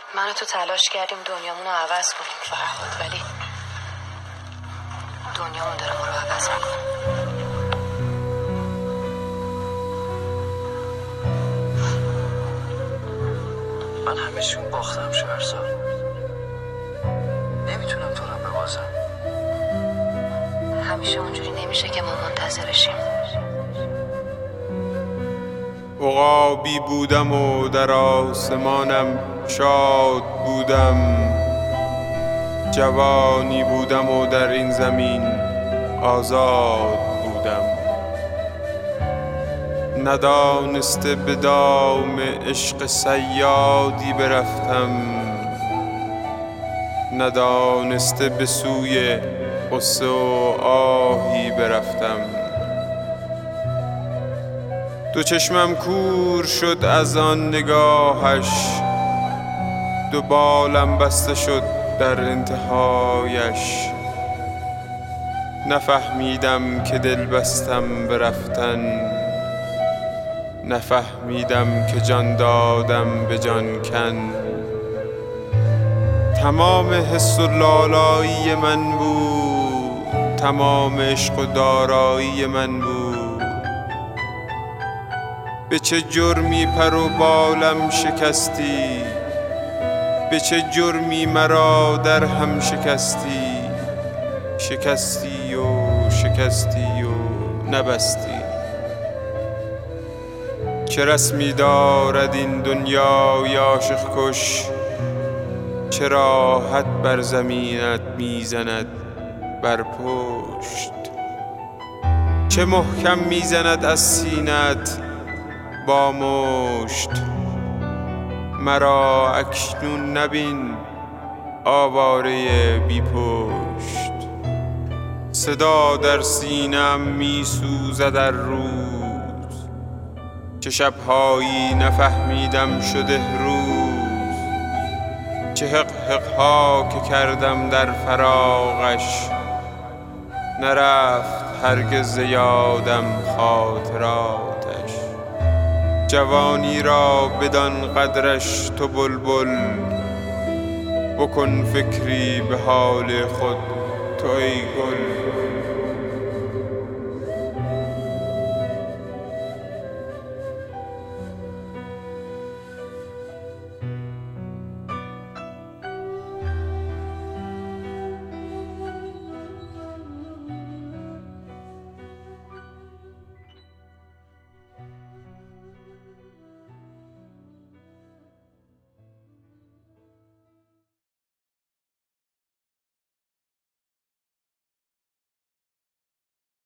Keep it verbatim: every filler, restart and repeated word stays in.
من و تو تلاش کردیم دنیامون رو عوض کنیم فرهاد، ولی دنیامون داره ما رو عوض میکنه. من همه چیون باختم شهرزاد، نمیتونم تو رو ببازم. همیشه اونجوری نمیشه که ما منتظرشیم. عقابی بودم و در آسمانم شاد بودم، جوانی بودم و در این زمین آزاد بودم. ندانسته به دام عشق صیادی برفتم، ندانسته به سوی غصه و آهی برفتم. دو چشمم کور شد از آن نگاهش، دو بالم بسته شد در انتهایش. نفهمیدم که دل بستم به رفتن، نفهمیدم که جان دادم به جان کن. تمام حس و لالایی من بود، تمام عشق و دارایی من بود. به چه جرمی پر و بالم شکستی، به چه جرمی مرا در هم شکستی. شکستی و شکستی و نبستی. چه رسمی دارد این دنیای عاشق کش، چه راحت بر زمینت میزند بر پشت. چه محکم میزند از سینت با مشت. مرا اکنون نبین آواره بی پشت. صدا در سینم می سوزد در روز، چه شبهایی نفهمیدم شده روز. چه حق حق ها که کردم در فراقش، نرفت هرگز یادم خاطراتش. جوانی را بدان قدرش تو بلبل، بکن فکری به حال خود تو ای گل.